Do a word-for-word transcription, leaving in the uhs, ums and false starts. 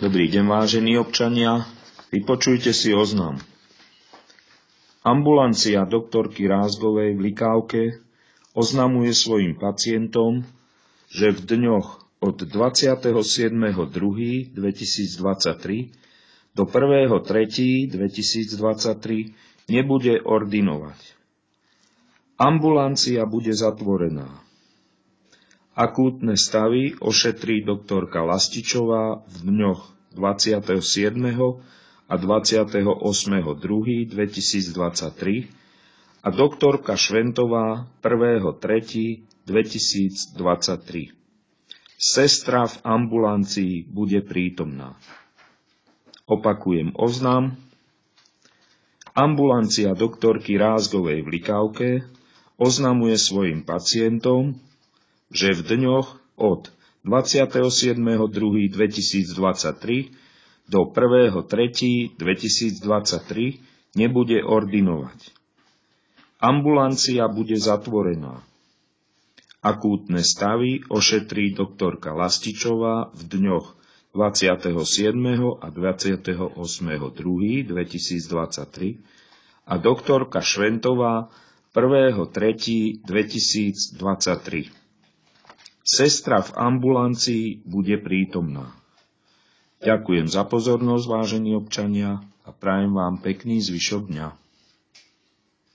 Dobrý deň, vážení občania, vypočujte si oznam. Ambulancia doktorky Rázgovej v Likávke oznamuje svojim pacientom, že v dňoch od dvadsiateho siedmeho druhého dvetisíctridsaťtri do prvého tretieho dvetisíctridsaťtri nebude ordinovať. Ambulancia bude zatvorená. Akútne stavy ošetrí doktorka Lastičová v dňoch dvadsiateho siedmeho a dvadsiateho ôsmeho druhého dvetisíctridsaťtri a doktorka Šventová prvého tretieho dvetisíctridsaťtri. Sestra v ambulancii bude prítomná. Opakujem oznam. Ambulancia doktorky Rázgovej v Likávke oznamuje svojim pacientom, že v dňoch od dvadsiateho siedmeho druhého dvetisíctridsaťtri do prvého tretieho dvetisíctridsaťtri nebude ordinovať. Ambulancia bude zatvorená. Akútne stavy ošetrí doktorka Lastičová v dňoch dvadsiateho siedmeho a dvadsiateho ôsmeho druhého dvetisíctridsaťtri a doktorka Šventová prvého tretieho dvetisíctridsaťtri. Sestra v ambulancii bude prítomná. Ďakujem za pozornosť, vážení občania, a prajem vám pekný zvyšok dňa.